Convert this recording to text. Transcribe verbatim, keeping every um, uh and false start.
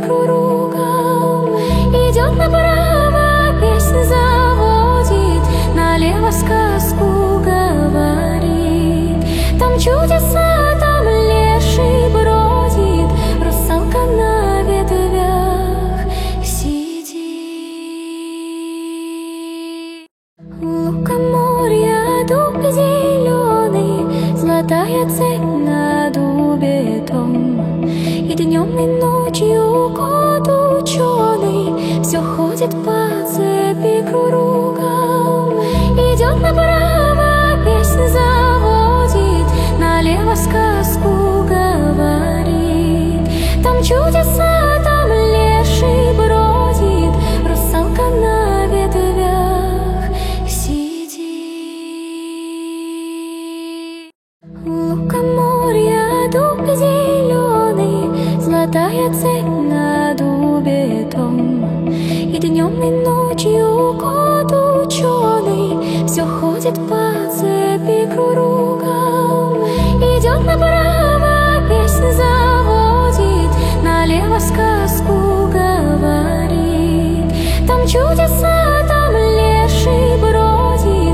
кругом. Идет направо, песнь заводит, налево сказку говорит. Там чудеса, там леший бродит, русалка на ветвях сидит. Лукоморья, дуб зеленый, золотая цепь на дубе том. И днем, и ночью кот ученый все ходит по цепи кругом. Идет направо, песнь заводит, налево сказку говорит. Там чудеса, там леший бродит, русалка на ветвях сидит. Лукоморья, дуб зеленый, золотая цепь на дубе том. И днем, и ночью кот ученый все ходит по